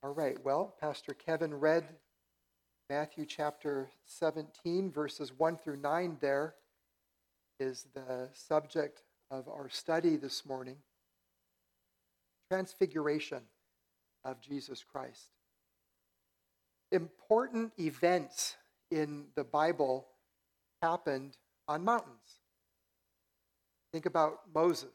All right, well, Pastor Kevin read Matthew chapter 17, verses 1 through 9 there is the subject of our study this morning. Transfiguration of Jesus Christ. Important events in the Bible happened on mountains. Think about Moses.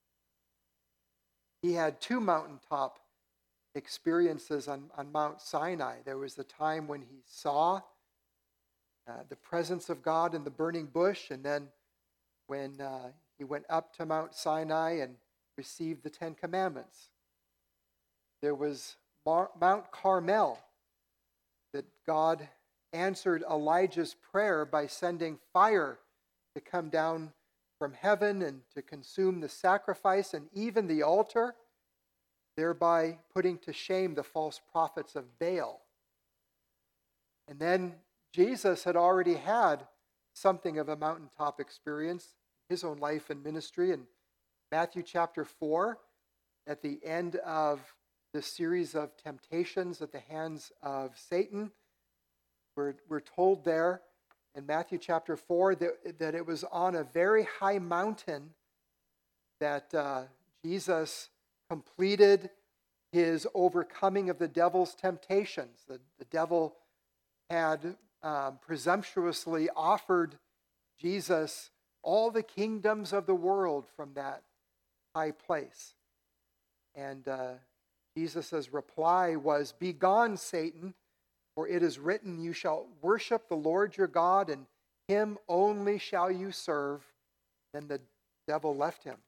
He had two mountaintop experiences on Mount Sinai. There was the time when he saw the presence of God in the burning bush, and then when he went up to Mount Sinai and received the Ten Commandments. There was Mount Carmel, that God answered Elijah's prayer by sending fire to come down from heaven and to consume the sacrifice and even the altar, thereby putting to shame the false prophets of Baal. And then Jesus had already had something of a mountaintop experience in his own life and ministry. In Matthew chapter 4, at the end of the series of temptations at the hands of Satan, we're told there in Matthew chapter 4 that it was on a very high mountain that Jesus completed his overcoming of the devil's temptations. The devil had presumptuously offered Jesus all the kingdoms of the world from that high place. And Jesus' reply was, "Begone, Satan, for it is written, you shall worship the Lord your God, and him only shall you serve." Then the devil left him.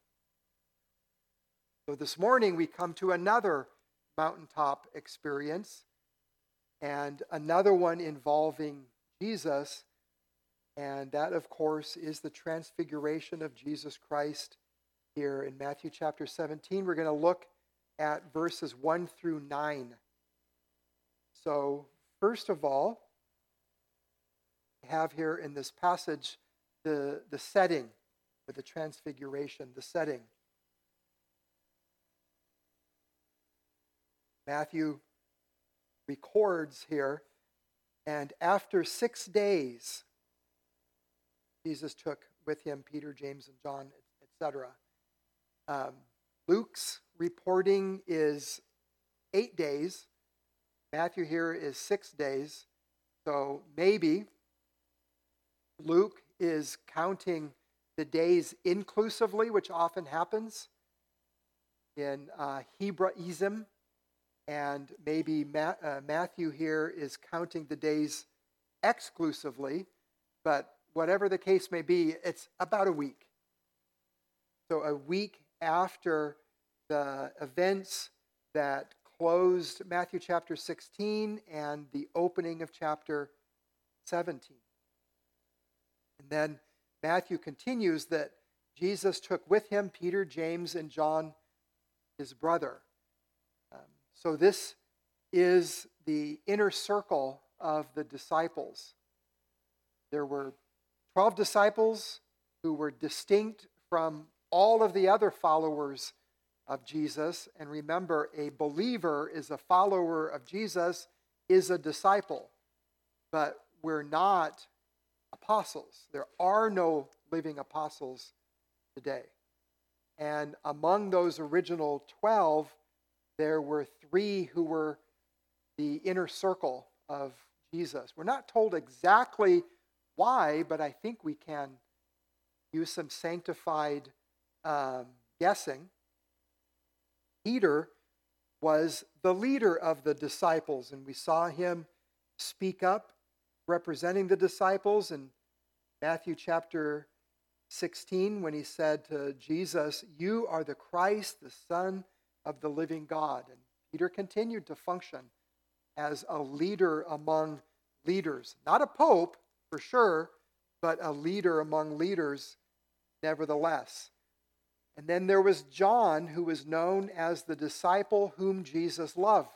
So this morning we come to another mountaintop experience, and another one involving Jesus, and that, of course, is the transfiguration of Jesus Christ here in Matthew chapter 17. We're going to look at verses 1 through 9. So, first of all, we have here in this passage the setting for the transfiguration, the setting. Matthew records here, and after 6 days, Jesus took with him Peter, James, and John, etc. Luke's reporting is 8 days. Matthew here is 6 days. So maybe Luke is counting the days inclusively, which often happens in Hebraism. And maybe Matthew here is counting the days exclusively. But whatever the case may be, it's about a week. So a week after the events that closed Matthew chapter 16 and the opening of chapter 17. And then Matthew continues that Jesus took with him Peter, James, and John, his brother. So this is the inner circle of the disciples. There were 12 disciples who were distinct from all of the other followers of Jesus. And remember, a believer is a follower of Jesus, is a disciple. But we're not apostles. There are no living apostles today. And among those original 12, there were 3 who were the inner circle of Jesus. We're not told exactly why, but I think we can use some sanctified guessing. Peter was the leader of the disciples, and we saw him speak up representing the disciples in Matthew chapter 16 when he said to Jesus, "You are the Christ, the Son of the living God." And Peter continued to function as a leader among leaders. Not a pope, for sure, but a leader among leaders nevertheless. And then there was John, who was known as the disciple whom Jesus loved,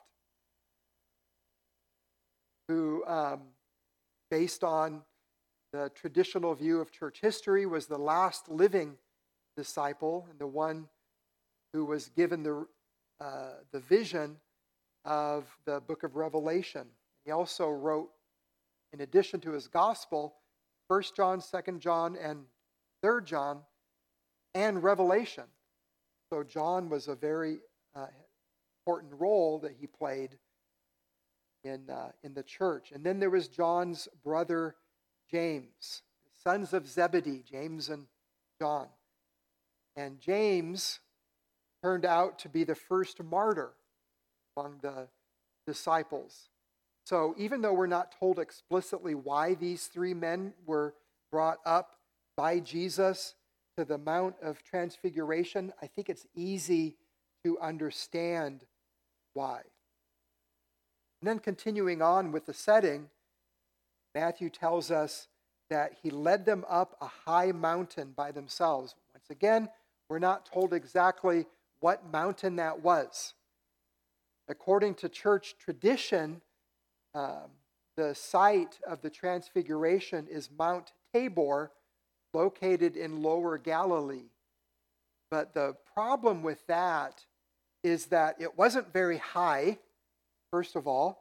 who, based on the traditional view of church history, was the last living disciple and the one who was given the vision of the book of Revelation. He also wrote, in addition to his gospel, 1 John, 2 John, and 3 John, and Revelation. So John was a very important role that he played in the church. And then there was John's brother James, sons of Zebedee, James and John. And James turned out to be the first martyr among the disciples. So even though we're not told explicitly why these three men were brought up by Jesus to the Mount of Transfiguration, I think it's easy to understand why. And then continuing on with the setting, Matthew tells us that he led them up a high mountain by themselves. Once again, we're not told exactly what mountain that was. According to church tradition, the site of the Transfiguration is Mount Tabor, located in Lower Galilee. But the problem with that is that it wasn't very high, first of all.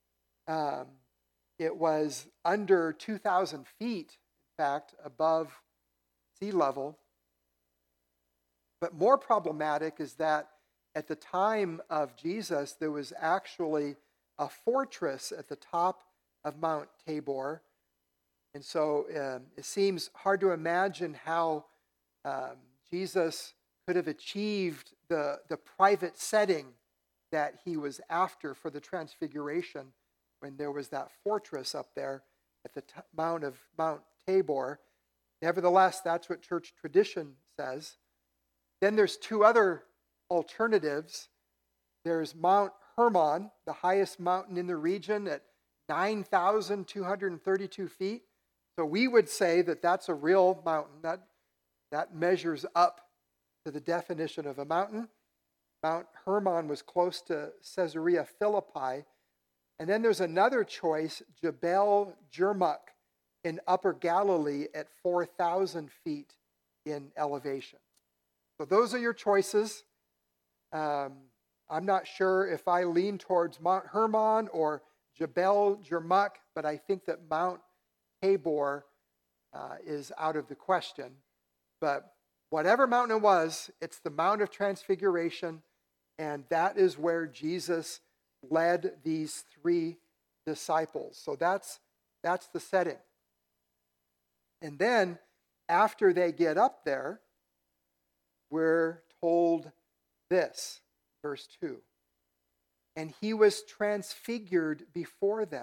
It was under 2,000 feet, in fact, above sea level. But more problematic is that at the time of Jesus, there was actually a fortress at the top of Mount Tabor. And so it seems hard to imagine how Jesus could have achieved the private setting that he was after for the Transfiguration when there was that fortress up there at the Mount Tabor. Nevertheless, that's what church tradition says. Then there's two other alternatives. There's Mount Hermon, the highest mountain in the region at 9,232 feet. So we would say that that's a real mountain. That measures up to the definition of a mountain. Mount Hermon was close to Caesarea Philippi. And then there's another choice, Jebel Jermuth in Upper Galilee at 4,000 feet in elevation. So those are your choices. I'm not sure if I lean towards Mount Hermon or Jebel Jermuth, but I think that Mount Tabor is out of the question. But whatever mountain it was, it's the Mount of Transfiguration, and that is where Jesus led these three disciples. So that's the setting. And then after they get up there, we're told this, verse 2. And he was transfigured before them.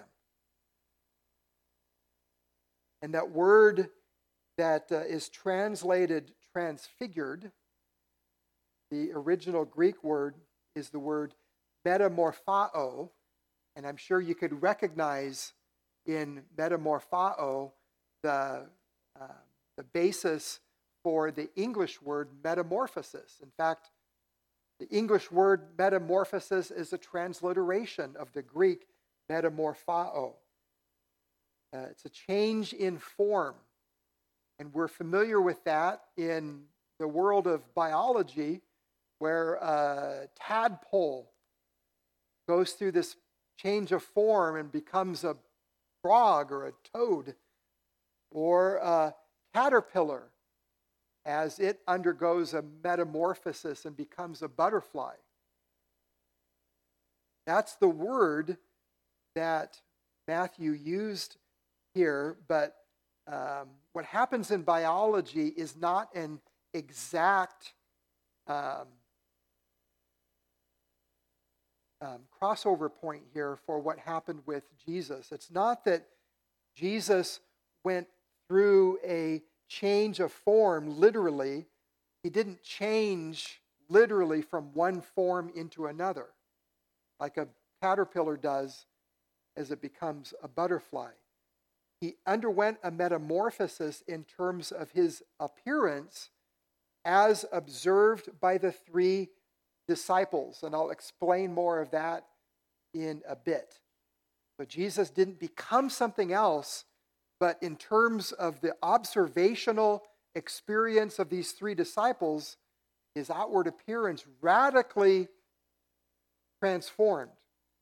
And that word that is translated transfigured, the original Greek word is the word metamorphao, and I'm sure you could recognize in metamorphao the basis for the English word metamorphosis. In fact, the English word metamorphosis is a transliteration of the Greek metamorphao. It's a change in form, and we're familiar with that in the world of biology, where a tadpole goes through this change of form and becomes a frog or a toad, or a caterpillar as it undergoes a metamorphosis and becomes a butterfly. That's the word that Matthew used here, but what happens in biology is not an exact crossover point here for what happened with Jesus. It's not that Jesus went through a change of form literally. He didn't change literally from one form into another, like a caterpillar does as it becomes a butterfly. He underwent a metamorphosis in terms of his appearance as observed by the three disciples, and I'll explain more of that in a bit. But Jesus didn't become something else, but in terms of the observational experience of these three disciples, his outward appearance radically transformed.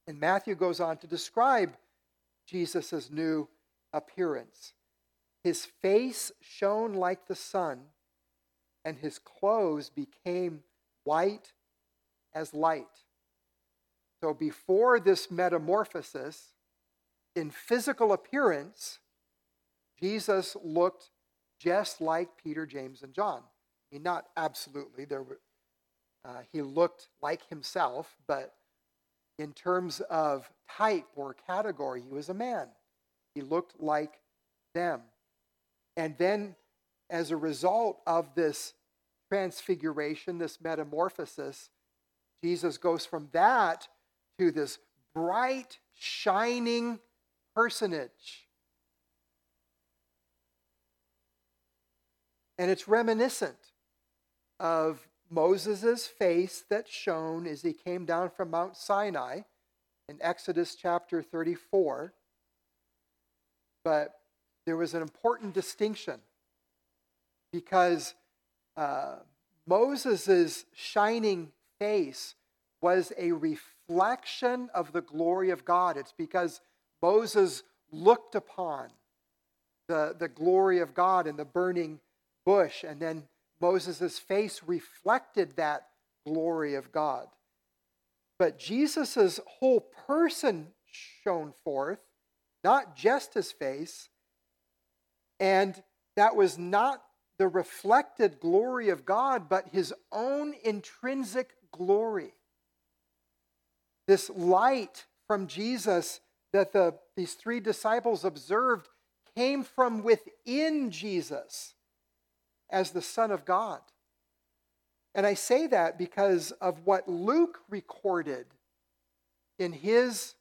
And Matthew goes on to describe Jesus' new appearance. His face shone like the sun, and his clothes became white as light. So before this metamorphosis, in physical appearance, Jesus looked just like Peter, James, and John. I mean, not absolutely. He looked like himself, but in terms of type or category, he was a man. He looked like them. And then, as a result of this transfiguration, this metamorphosis, Jesus goes from that to this bright, shining personage. And it's reminiscent of Moses' face that shone as he came down from Mount Sinai in Exodus chapter 34. But there was an important distinction because Moses' shining face was a reflection of the glory of God. It's because Moses looked upon the glory of God in the burning bush, and then Moses' face reflected that glory of God. But Jesus' whole person shone forth, not just his face, and that was not the reflected glory of God, but his own intrinsic glory. This light from Jesus that these three disciples observed came from within Jesus as the Son of God. And I say that because of what Luke recorded in his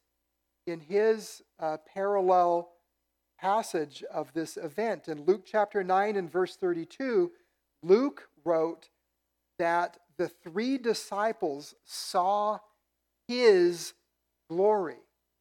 parallel passage of this event. In Luke chapter 9 and verse 32, Luke wrote that the three disciples saw his glory.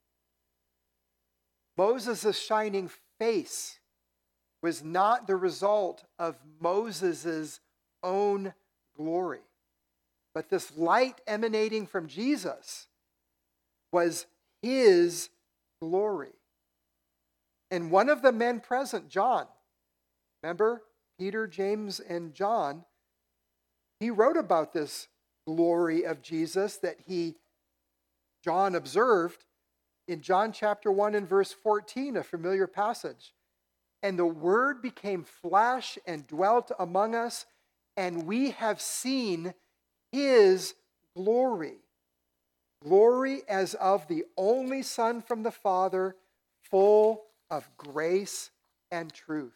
Moses' shining face was not the result of Moses' own glory, but this light emanating from Jesus was his glory. And one of the men present, John, remember Peter, James, and John, he wrote about this glory of Jesus that John observed in John chapter 1 and verse 14, a familiar passage. And the Word became flesh and dwelt among us, and we have seen his glory. Glory as of the only Son from the Father, full of grace and truth.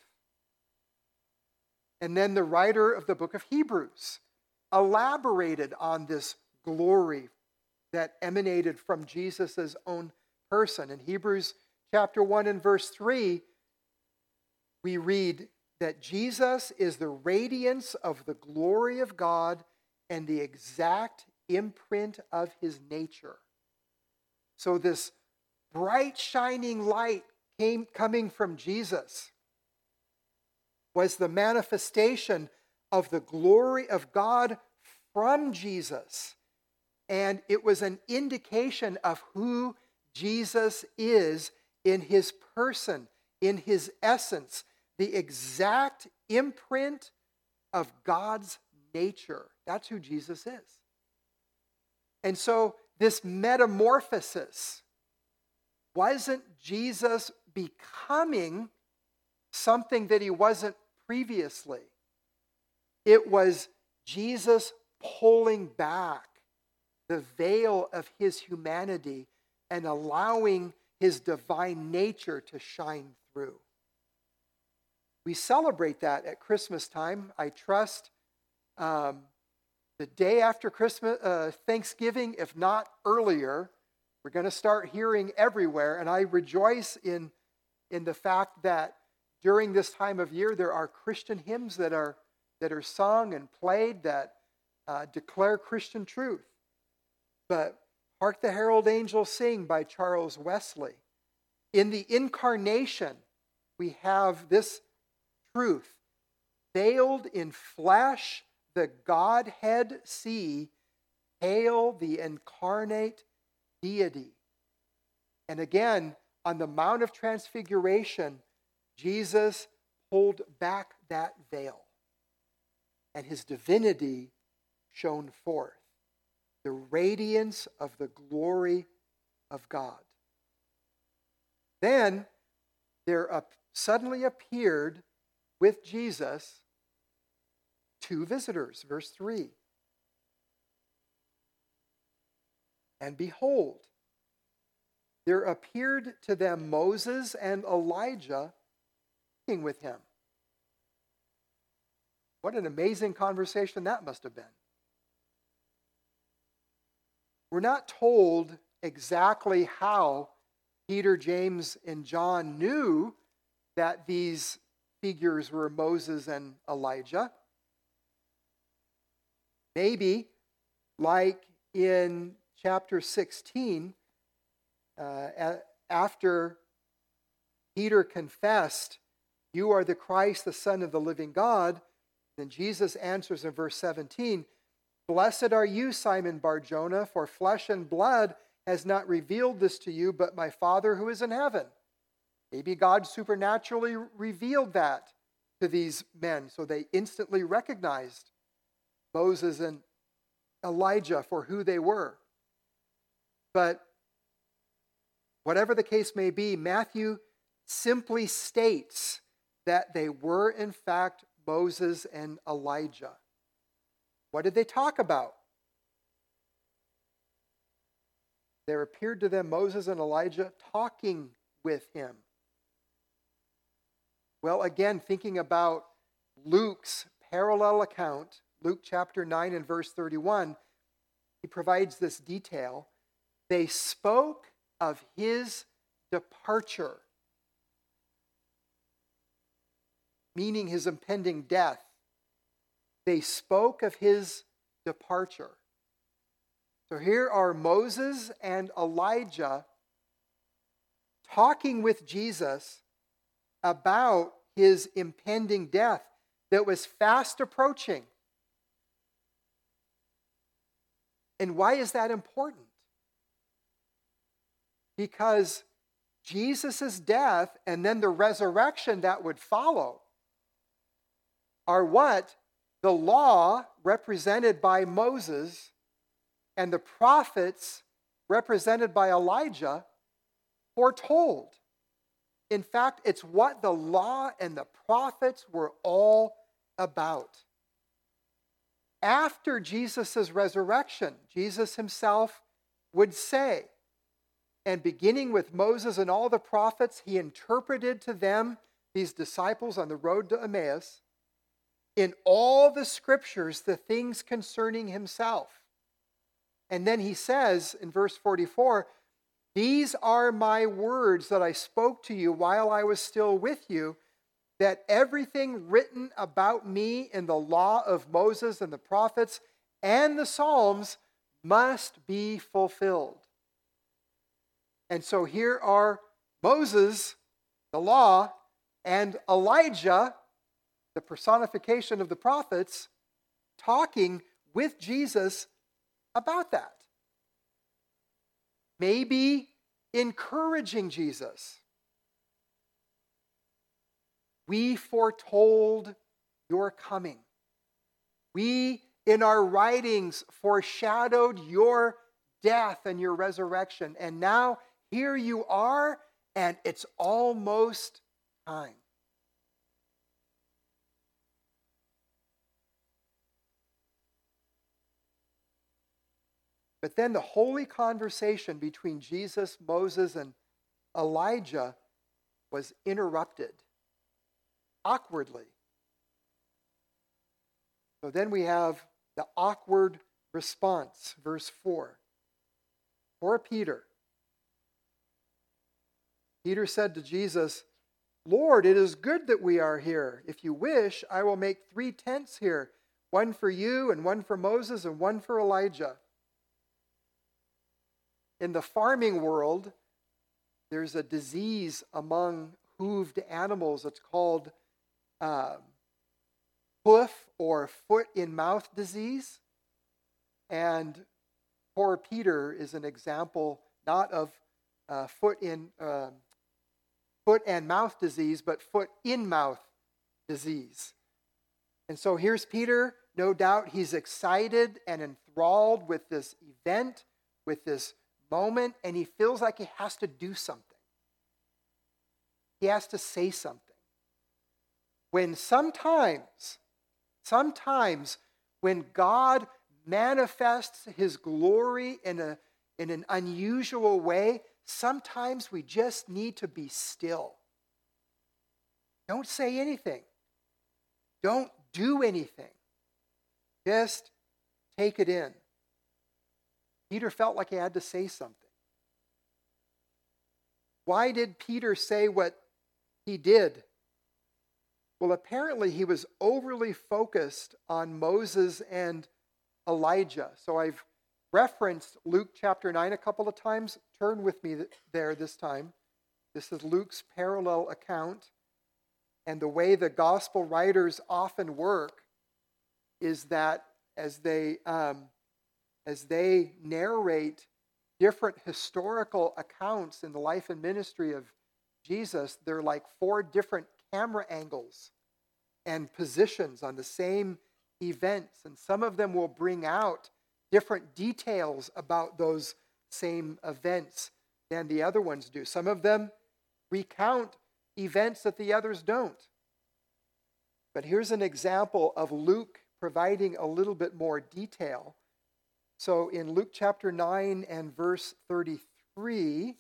And then the writer of the book of Hebrews elaborated on this glory that emanated from Jesus' own person. In Hebrews chapter 1 and verse 3, we read that Jesus is the radiance of the glory of God and the exact imprint of his nature. So this bright shining light coming from Jesus was the manifestation of the glory of God from Jesus. And it was an indication of who Jesus is in his person, in his essence, the exact imprint of God's nature. That's who Jesus is. And so this metamorphosis wasn't Jesus becoming something that he wasn't previously. It was Jesus pulling back the veil of his humanity and allowing his divine nature to shine through. We celebrate that at Christmas time. I trust the day after Christmas, Thanksgiving, if not earlier, we're going to start hearing everywhere. And I rejoice in the fact that during this time of year, there are Christian hymns that are sung and played that declare Christian truth. But Hark the Herald Angels Sing by Charles Wesley. In the Incarnation, we have this truth. Veiled in flesh, the Godhead see. Hail the incarnate deity. And again, on the Mount of Transfiguration, Jesus pulled back that veil, and his divinity shone forth, the radiance of the glory of God. Then there suddenly appeared with Jesus two visitors, verse 3. And behold, there appeared to them Moses and Elijah speaking with him. What an amazing conversation that must have been. We're not told exactly how Peter, James, and John knew that these figures were Moses and Elijah. Maybe, like in chapter 16, after Peter confessed, "You are the Christ, the Son of the living God," then Jesus answers in verse 17, "Blessed are you, Simon Bar-Jonah, for flesh and blood has not revealed this to you, but my Father who is in heaven." Maybe God supernaturally revealed that to these men, so they instantly recognized Moses and Elijah for who they were. But whatever the case may be, Matthew simply states that they were in fact Moses and Elijah. What did they talk about? There appeared to them Moses and Elijah talking with him. Well, again, thinking about Luke's parallel account, Luke chapter 9 and verse 31, he provides this detail. They spoke of his departure, meaning his impending death. They spoke of his departure. So here are Moses and Elijah talking with Jesus about his impending death that was fast approaching. And why is that important? Because Jesus' death and then the resurrection that would follow are what the law, represented by Moses, and the prophets, represented by Elijah, foretold. In fact, it's what the law and the prophets were all about. After Jesus' resurrection, Jesus himself would say, and beginning with Moses and all the prophets, he interpreted to them, these disciples on the road to Emmaus, in all the scriptures, the things concerning himself. And then he says in verse 44, "These are my words that I spoke to you while I was still with you, that everything written about me in the law of Moses and the prophets and the Psalms must be fulfilled." And so here are Moses, the law, and Elijah, the personification of the prophets, talking with Jesus about that. Maybe encouraging Jesus. "We foretold your coming. We, in our writings, foreshadowed your death and your resurrection. And now here you are, and it's almost time." But then the holy conversation between Jesus, Moses, and Elijah was interrupted awkwardly. So then we have the awkward response, verse 4. For Peter, Peter said to Jesus, "Lord, it is good that we are here. If you wish, I will make 3 tents here, one for you and one for Moses and one for Elijah." In the farming world, there's a disease among hooved animals. It's called hoof or foot in mouth disease. And poor Peter is an example not of foot and mouth disease, but foot in mouth disease. And so here's Peter. No doubt he's excited and enthralled with this event, with this moment, and he feels like he has to do something. He has to say something. When sometimes when God manifests his glory in an unusual way, sometimes we just need to be still. Don't say anything. Don't do anything. Just take it in. Peter felt like he had to say something. Why did Peter say what he did? Well, apparently he was overly focused on Moses and Elijah. So I've referenced Luke chapter 9 a couple of times. Turn with me there this time. This is Luke's parallel account. And the way the gospel writers often work is that as they narrate different historical accounts in the life and ministry of Jesus, they're like 4 different camera angles and positions on the same events. And some of them will bring out different details about those same events than the other ones do. Some of them recount events that the others don't. But here's an example of Luke providing a little bit more detail. So in Luke chapter 9 and verse 33,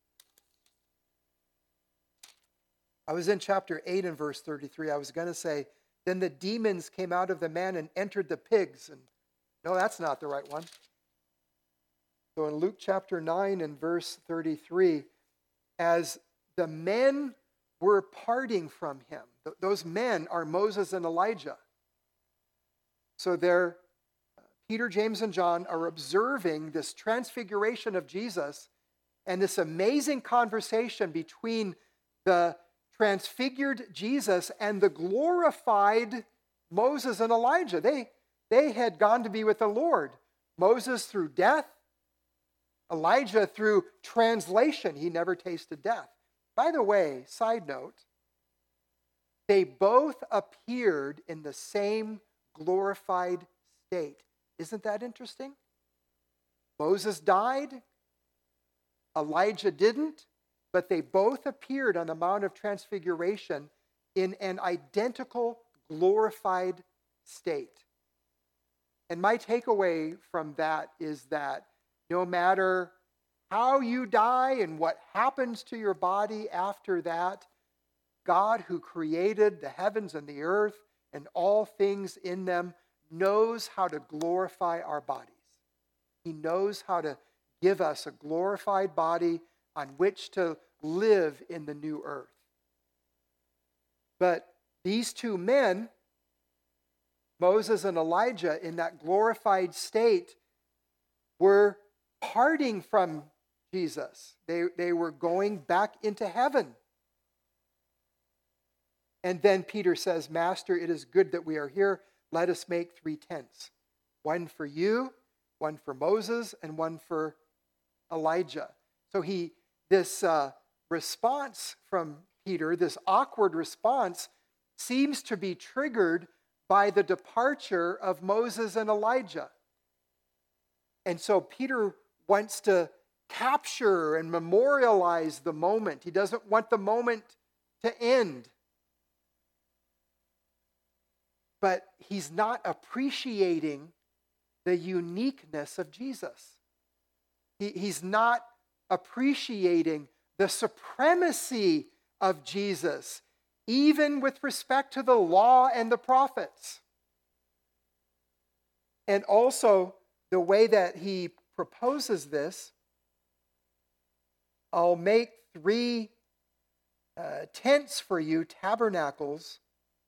I was in chapter 8 and verse 33. I was going to say, then the demons came out of the man and entered the pigs. And no, that's not the right one. So in Luke chapter 9 and verse 33, as the men were parting from him, those men are Moses and Elijah. So they're Peter, James, and John are observing this transfiguration of Jesus and this amazing conversation between the transfigured Jesus and the glorified Moses and Elijah. They had gone to be with the Lord. Moses through death, Elijah through translation. He never tasted death. By the way, side note, they both appeared in the same glorified state. Isn't that interesting? Moses died, Elijah didn't, but they both appeared on the Mount of Transfiguration in an identical glorified state. And my takeaway from that is that no matter how you die and what happens to your body after that, God, who created the heavens and the earth and all things in them, knows how to glorify our bodies. He knows how to give us a glorified body on which to live in the new earth. But these 2 men, Moses and Elijah, in that glorified state, were parting from Jesus. They were going back into heaven. And then Peter says, Master, it is good that we are here. Let us make 3 tents. One for you, one for Moses, and one for Elijah. So this response from Peter, this awkward response, seems to be triggered by the departure of Moses and Elijah. And so Peter wants to capture and memorialize the moment. He doesn't want the moment to end. But he's not appreciating the uniqueness of Jesus. He's not appreciating the supremacy of Jesus, even with respect to the law and the prophets. And also, the way that he proposes this, I'll make 3 tents for you, tabernacles.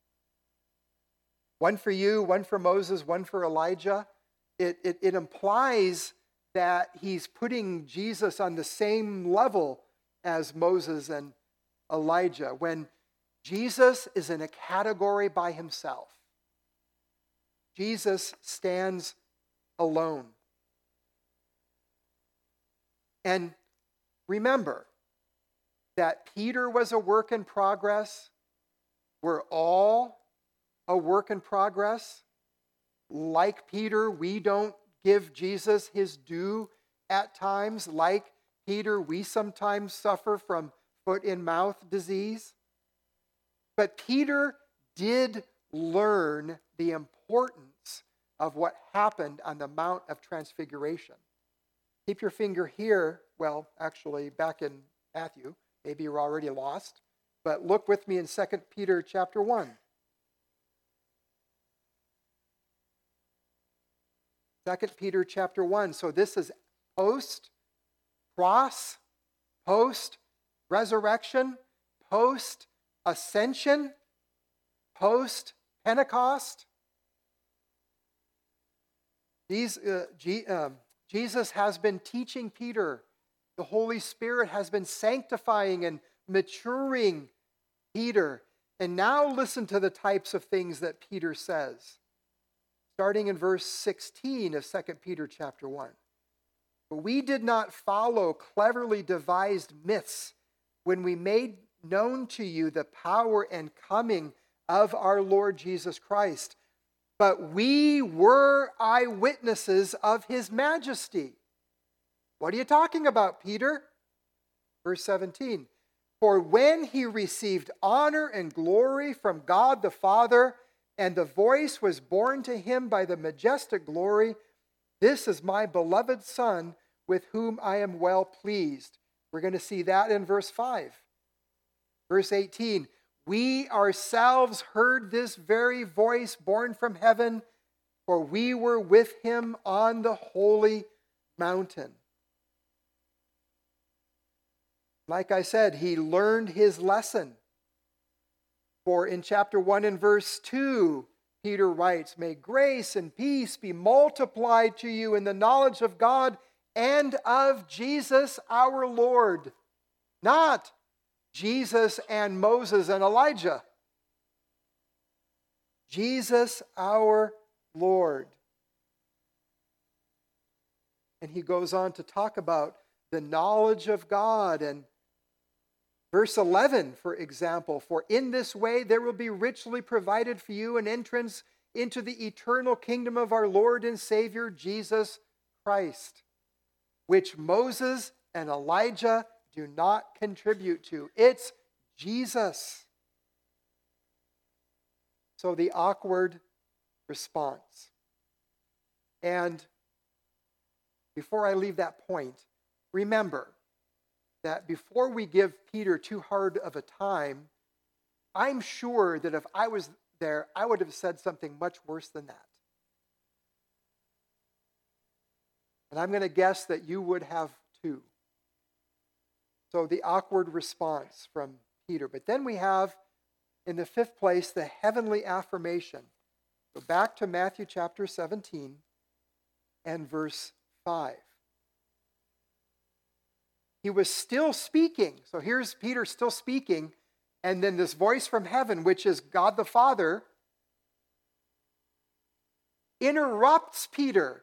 One for you, one for Moses, one for Elijah. It implies that he's putting Jesus on the same level as Moses and Elijah, when Jesus is in a category by himself. Jesus stands alone. And remember that Peter was a work in progress. We're all a work in progress. Like Peter, we don't give Jesus his due at times. Like Peter, we sometimes suffer from foot and mouth disease. But Peter did learn the importance of what happened on the Mount of Transfiguration. Keep your finger here, well, actually back in Matthew. Maybe you're already lost. But look with me in 2 Peter chapter 1. 2 Peter chapter 1. So this is post-cross, post-resurrection, post-ascension, post-Pentecost. Jesus has been teaching Peter. The Holy Spirit has been sanctifying and maturing Peter. And now listen to the types of things that Peter says. Starting in verse 16 of 2 Peter chapter 1. But we did not follow cleverly devised myths when we made known to you the power and coming of our Lord Jesus Christ, but we were eyewitnesses of his majesty. What are you talking about, Peter? Verse 17. For when he received honor and glory from God the Father, and the voice was borne to him by the majestic glory, this is my beloved Son, with whom I am well pleased. We're going to see that in verse 5. Verse 18. We ourselves heard this very voice born from heaven, for we were with him on the holy mountain. Like I said, he learned his lesson. For in chapter 1 and verse 2, Peter writes, may grace and peace be multiplied to you in the knowledge of God and of Jesus our Lord. Not Jesus and Moses and Elijah. Jesus our Lord. And he goes on to talk about the knowledge of God. And verse 11, for example, for in this way there will be richly provided for you an entrance into the eternal kingdom of our Lord and Savior Jesus Christ, which Moses and Elijah do not contribute to. It's Jesus. So the awkward response. And before I leave that point, remember that before we give Peter too hard of a time, I'm sure that if I was there, I would have said something much worse than that. And I'm going to guess that you would have too. So the awkward response from Peter. But then we have, in the fifth place, the heavenly affirmation. Go back to Matthew chapter 17 and verse 5. He was still speaking. So here's Peter still speaking. And then this voice from heaven, which is God the Father, interrupts Peter.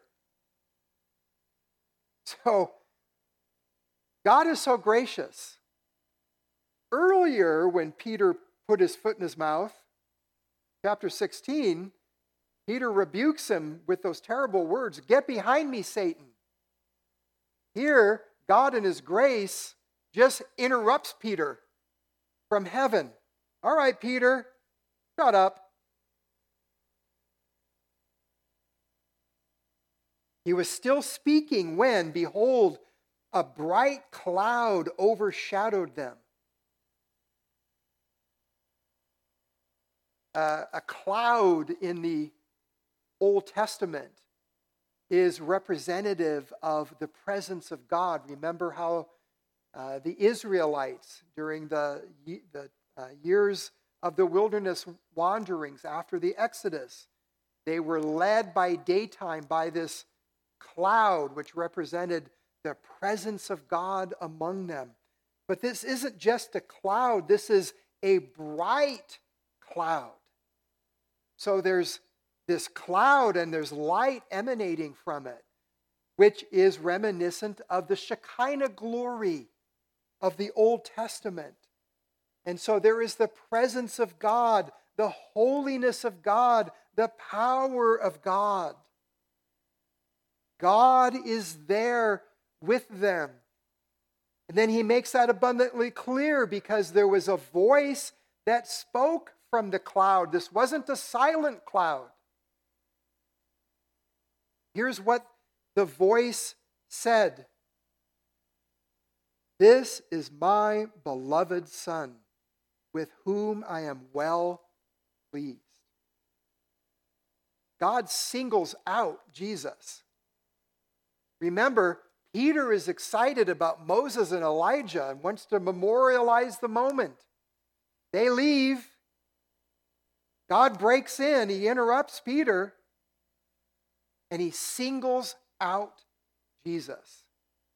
So God is so gracious. Earlier, when Peter put his foot in his mouth, chapter 16, Peter rebukes him with those terrible words, "Get behind me, Satan." Here, God in his grace just interrupts Peter from heaven. All right, Peter, shut up. He was still speaking when, behold, a bright cloud overshadowed them. A cloud in the Old Testament is representative of the presence of God. Remember how the Israelites, during the years of the wilderness wanderings after the Exodus, they were led by daytime by this cloud, which represented the presence of God among them. But this isn't just a cloud, this is a bright cloud. So there's this cloud and there's light emanating from it, which is reminiscent of the Shekinah glory of the Old Testament. And so there is the presence of God, the holiness of God, the power of God. God is there with them. And then he makes that abundantly clear because there was a voice that spoke from the cloud. This wasn't a silent cloud. Here's what the voice said. "This is my beloved Son, with whom I am well pleased." God singles out Jesus. Remember, Peter is excited about Moses and Elijah and wants to memorialize the moment. They leave. God breaks in. He interrupts Peter. And he singles out Jesus.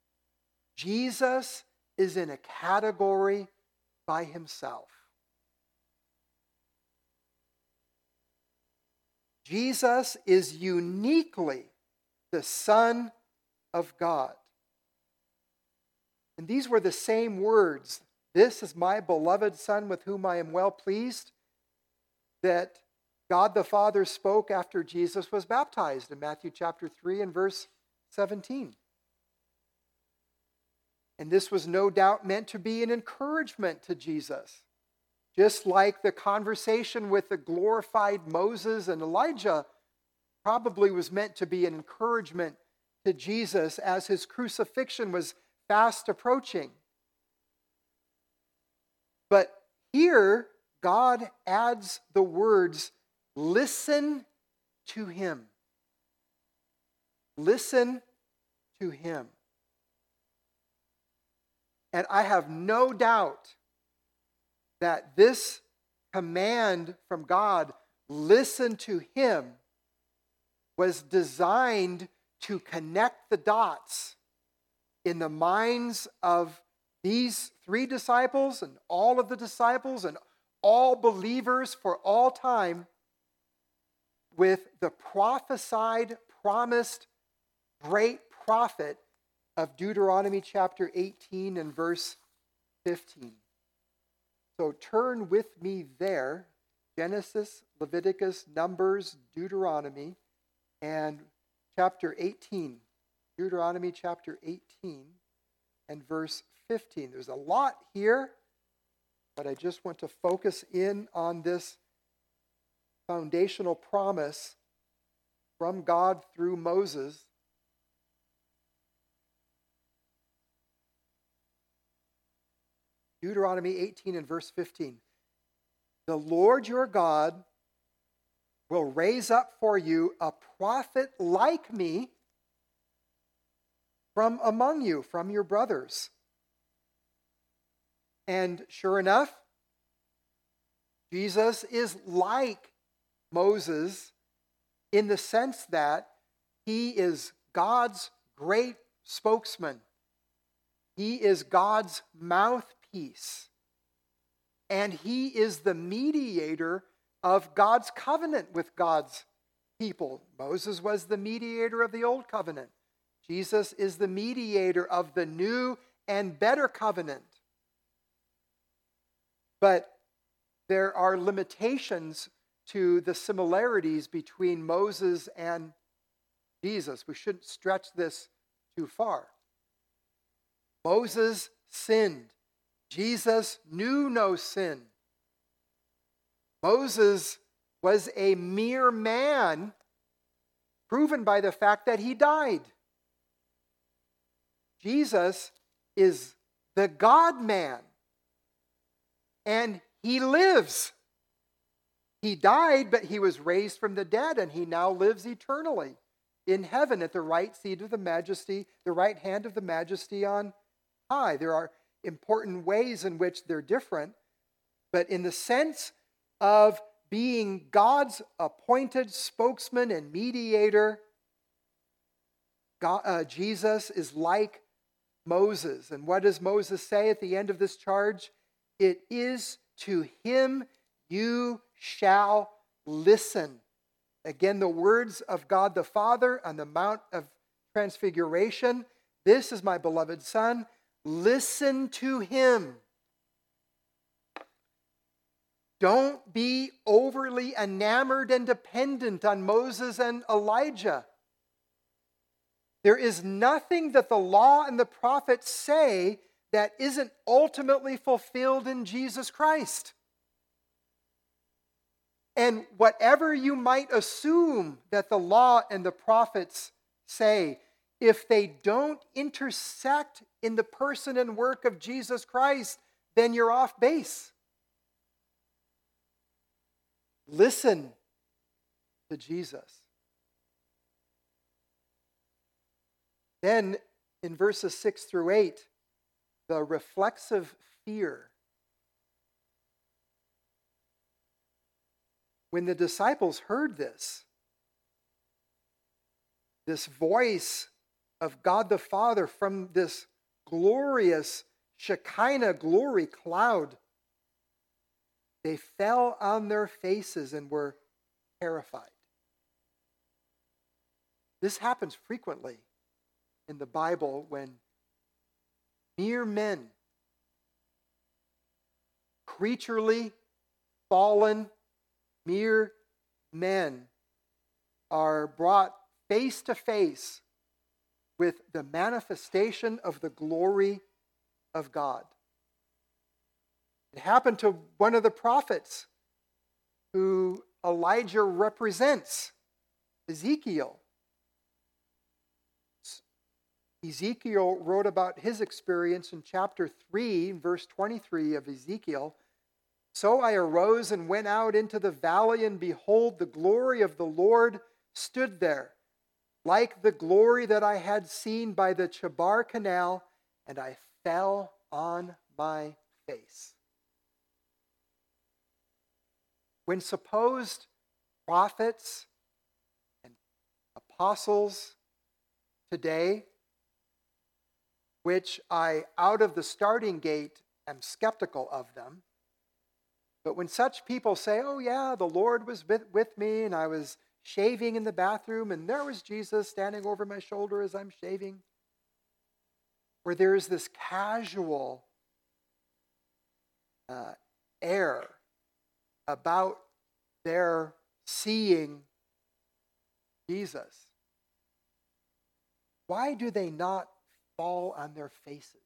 Jesus is in a category by himself. Jesus is uniquely the Son of God. And these were the same words, "This is my beloved Son with whom I am well pleased," that God the Father spoke after Jesus was baptized in Matthew chapter 3 and verse 17. And this was no doubt meant to be an encouragement to Jesus. Just like the conversation with the glorified Moses and Elijah probably was meant to be an encouragement to Jesus as his crucifixion was fast approaching. But here, God adds the words, "Listen to him." Listen to him. And I have no doubt that this command from God, "Listen to him," was designed to connect the dots in the minds of these three disciples and all of the disciples and all believers for all time with the prophesied, promised great prophet of Deuteronomy chapter 18 and verse 15. So turn with me there, Genesis, Leviticus, Numbers, Deuteronomy, and chapter 18. Deuteronomy chapter 18 and verse 15. There's a lot here, but I just want to focus in on this foundational promise from God through Moses. Deuteronomy 18 and verse 15. "The Lord your God will raise up for you a prophet like me from among you, from your brothers." And sure enough, Jesus is like Moses in the sense that he is God's great spokesman. He is God's mouthpiece. And he is the mediator of God's covenant with God's people. Moses was the mediator of the old covenant. Jesus is the mediator of the new and better covenant. But there are limitations to the similarities between Moses and Jesus. We shouldn't stretch this too far. Moses sinned. Jesus knew no sin. Moses was a mere man, proven by the fact that he died. Jesus is the God-man, and he lives. He died, but he was raised from the dead, and he now lives eternally in heaven at the right seat of the majesty, the right hand of the majesty on high. There are important ways in which they're different, but in the sense of being God's appointed spokesman and mediator, Jesus is like Moses. And what does Moses say at the end of this charge? "It is to him you shall listen." Again, the words of God the Father on the Mount of Transfiguration. "This is my beloved Son. Listen to him. Don't be overly enamored and dependent on Moses and Elijah. There is nothing that the law and the prophets say that isn't ultimately fulfilled in Jesus Christ. And whatever you might assume that the law and the prophets say, if they don't intersect in the person and work of Jesus Christ, then you're off base. Listen to Jesus. Then in verses 6 through 8, the reflexive fear. When the disciples heard this voice of God the Father from this glorious Shekinah glory cloud, they fell on their faces and were terrified. This happens frequently in the Bible when mere men, creaturely fallen, mere men are brought face to face with the manifestation of the glory of God. It happened to one of the prophets who Elijah represents, Ezekiel. Ezekiel wrote about his experience in chapter 3, verse 23 of Ezekiel. So I arose and went out into the valley, and behold, the glory of the Lord stood there, like the glory that I had seen by the Chebar Canal, and I fell on my face. When supposed prophets and apostles today, which I, out of the starting gate, am skeptical of them, but when such people say, oh yeah, the Lord was with me, and I was shaving in the bathroom, and there was Jesus standing over my shoulder as I'm shaving, where there is this casual air about their seeing Jesus, why do they not fall on their faces?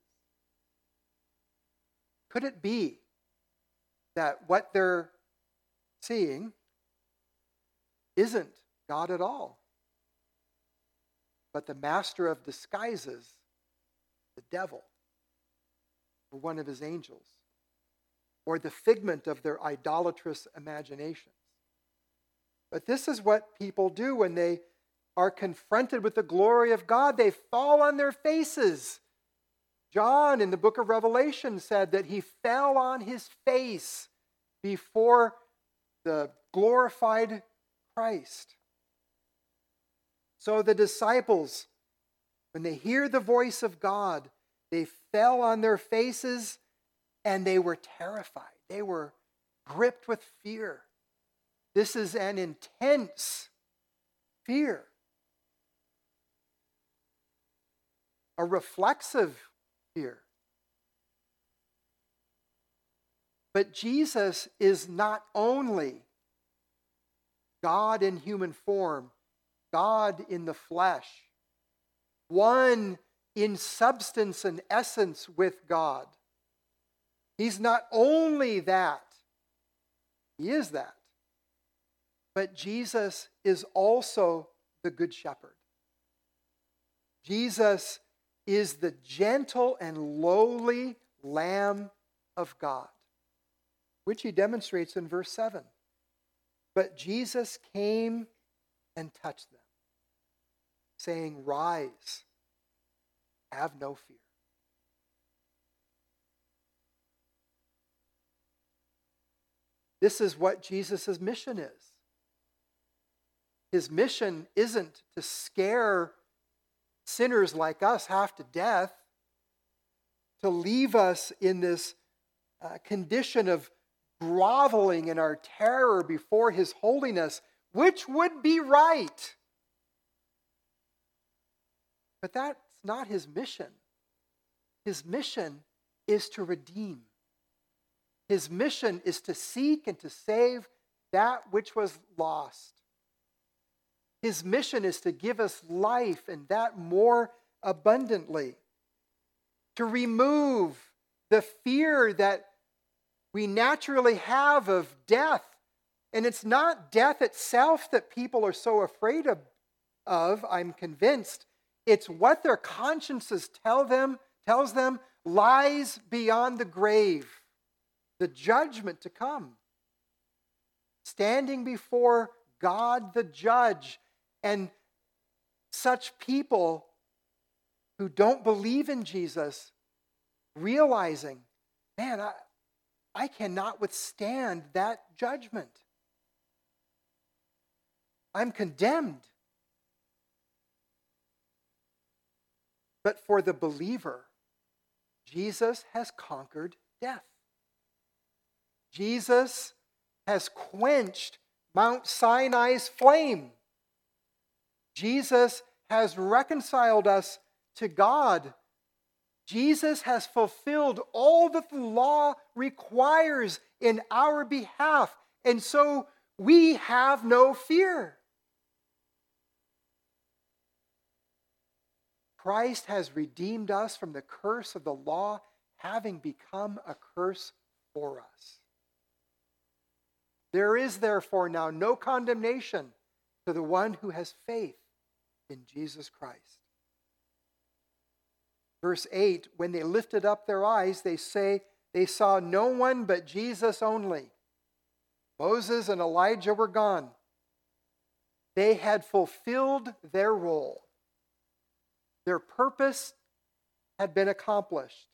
Could it be that what they're seeing isn't God at all, but the master of disguises, the devil, or one of his angels, or the figment of their idolatrous imaginations? But this is what people do when they are confronted with the glory of God. They fall on their faces. John in the book of Revelation said that he fell on his face before the glorified Christ. So the disciples, when they hear the voice of God, they fell on their faces and they were terrified. They were gripped with fear. This is an intense fear. A reflexive fear. But Jesus is not only God in human form, God in the flesh, one in substance and essence with God. He's not only that, he is that, but Jesus is also the Good Shepherd. Jesus is the gentle and lowly Lamb of God, which he demonstrates in verse 7. But Jesus came and touched them, saying, "Rise, have no fear." This is what Jesus' mission is. His mission isn't to scare sinners like us half to death, to leave us in this condition of groveling in our terror before his holiness, which would be right. But that's not his mission. his mission is to redeem. His mission is to seek and to save that which was lost. His mission is to give us life, and that more abundantly. To remove the fear that we naturally have of death. And it's not death itself that people are so afraid of, I'm convinced. It's what their consciences tells them lies beyond the grave, the judgment to come. Standing before God the judge, and such people who don't believe in Jesus realizing, man, I cannot withstand that judgment. I'm condemned. But for the believer, Jesus has conquered death. Jesus has quenched Mount Sinai's flame. Jesus has reconciled us to God. Jesus has fulfilled all that the law requires in our behalf. And so we have no fear. Christ has redeemed us from the curse of the law, having become a curse for us. There is therefore now no condemnation to the one who has faith in Jesus Christ. Verse 8, when they lifted up their eyes, they say they saw no one but Jesus only. Moses and Elijah were gone. They had fulfilled their role. Their purpose had been accomplished.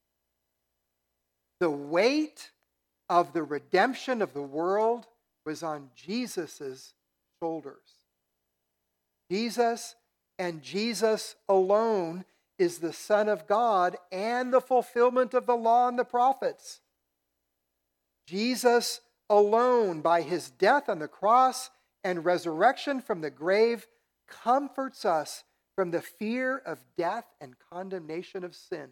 The weight of the redemption of the world was on Jesus' shoulders. Jesus and Jesus alone is the Son of God and the fulfillment of the law and the prophets. Jesus alone, by his death on the cross and resurrection from the grave, comforts us from the fear of death and condemnation of sin.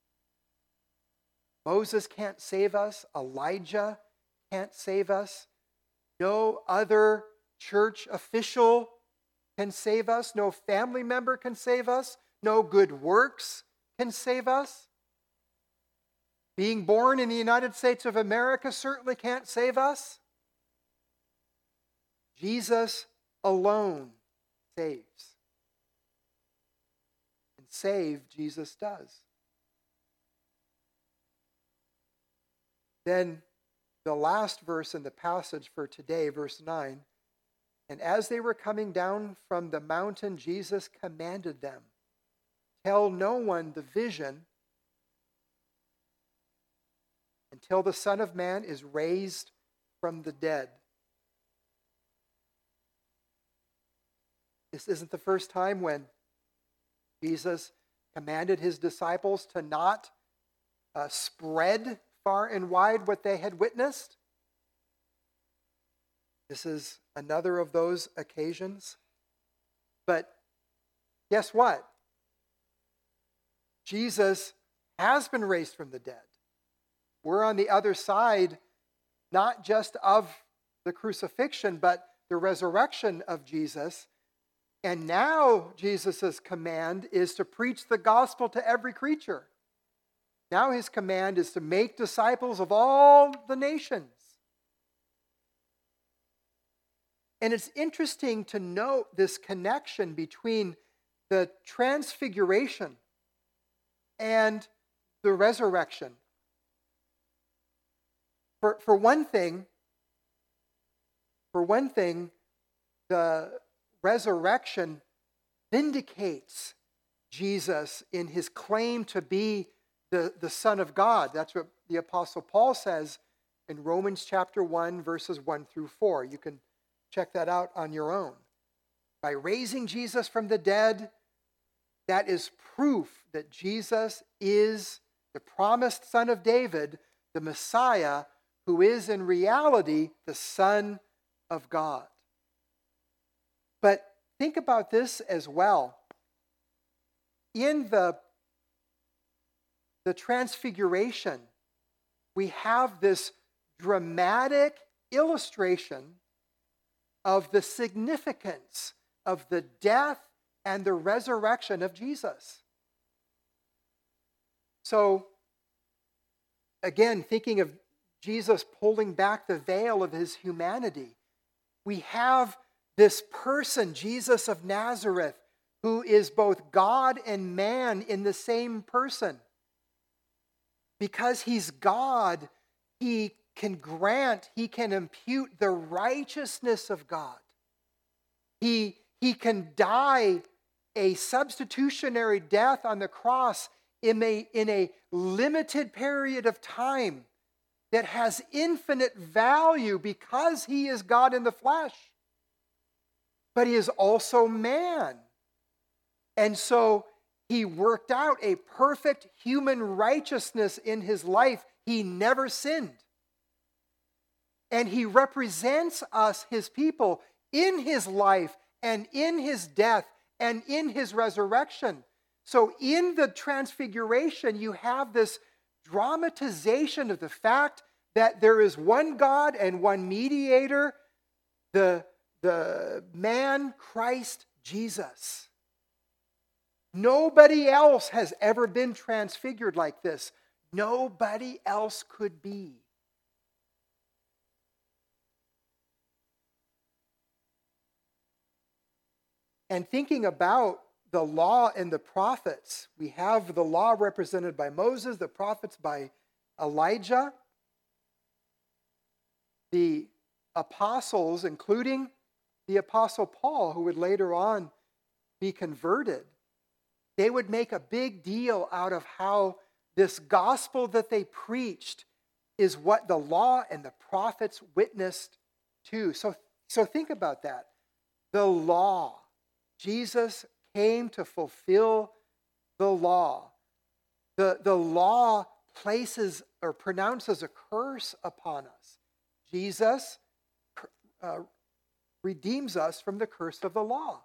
Moses can't save us. Elijah can't save us. No other church official can save us. No family member can save us. No good works can save us. Being born in the United States of America certainly can't save us. Jesus alone saves. And save Jesus does. Then the last verse in the passage for today, verse 9, and as they were coming down from the mountain, Jesus commanded them, tell no one the vision until the Son of Man is raised from the dead. This isn't the first time when Jesus commanded his disciples to not spread far and wide what they had witnessed. This is another of those occasions. But guess what? Jesus has been raised from the dead. We're on the other side, not just of the crucifixion, but the resurrection of Jesus. And now Jesus' command is to preach the gospel to every creature. Now his command is to make disciples of all the nations. And it's interesting to note this connection between the transfiguration and the resurrection. For one thing, the resurrection vindicates Jesus in his claim to be the Son of God. That's what the Apostle Paul says in Romans chapter 1, verses 1 through 4. You can check that out on your own. By raising Jesus from the dead, that is proof that Jesus is the promised Son of David, the Messiah, who is in reality the Son of God. But think about this as well. In the the Transfiguration, we have this dramatic illustration of the significance of the death and the resurrection of Jesus. So, again, thinking of Jesus pulling back the veil of his humanity, we have this person, Jesus of Nazareth, who is both God and man in the same person. Because he's God, he can impute the righteousness of God. He can die a substitutionary death on the cross in a limited period of time that has infinite value because he is God in the flesh. But he is also man. And so he worked out a perfect human righteousness in his life. He never sinned. And he represents us, his people, in his life and in his death and in his resurrection. So in the Transfiguration, you have this dramatization of the fact that there is one God and one mediator, the man Christ Jesus. Nobody else has ever been transfigured like this. Nobody else could be. And thinking about the law and the prophets, we have the law represented by Moses, the prophets by Elijah. The apostles, including the apostle Paul, who would later on be converted, they would make a big deal out of how this gospel that they preached is what the law and the prophets witnessed to. So think about that. The law. Jesus came to fulfill the law. The law places or pronounces a curse upon us. Jesus redeems us from the curse of the law.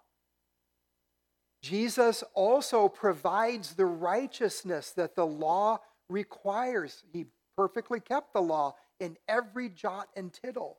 Jesus also provides the righteousness that the law requires. He perfectly kept the law in every jot and tittle.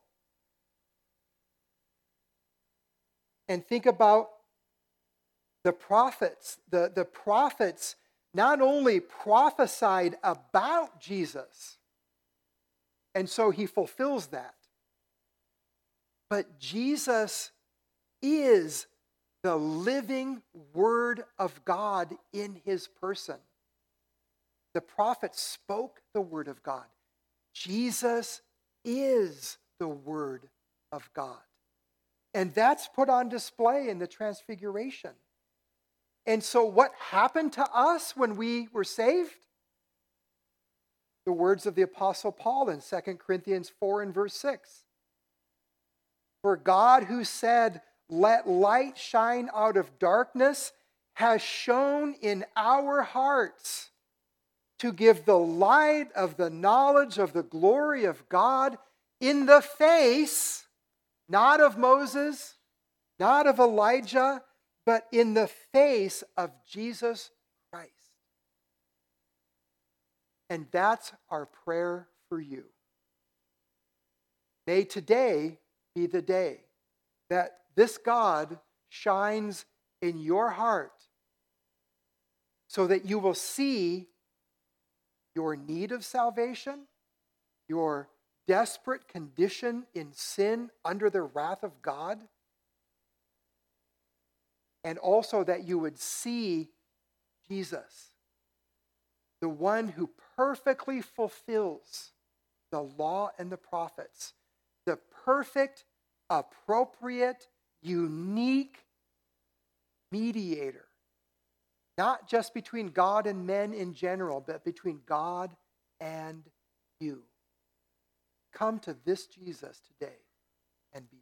And think about the prophets. The prophets not only prophesied about Jesus, and so he fulfills that, but Jesus is the living Word of God in his person. The prophets spoke the Word of God. Jesus is the Word of God. And that's put on display in the Transfiguration. And so what happened to us when we were saved? The words of the Apostle Paul in 2 Corinthians 4 and verse 6. For God, who said, "Let light shine out of darkness," has shone in our hearts to give the light of the knowledge of the glory of God in the face, not of Moses, not of Elijah, but in the face of Jesus Christ. And that's our prayer for you. May today be the day that this God shines in your heart so that you will see your need of salvation, your desperate condition in sin under the wrath of God, and also that you would see Jesus, the one who perfectly fulfills the law and the prophets, the perfect, appropriate, unique mediator, not just between God and men in general, but between God and you. Come to this Jesus today and be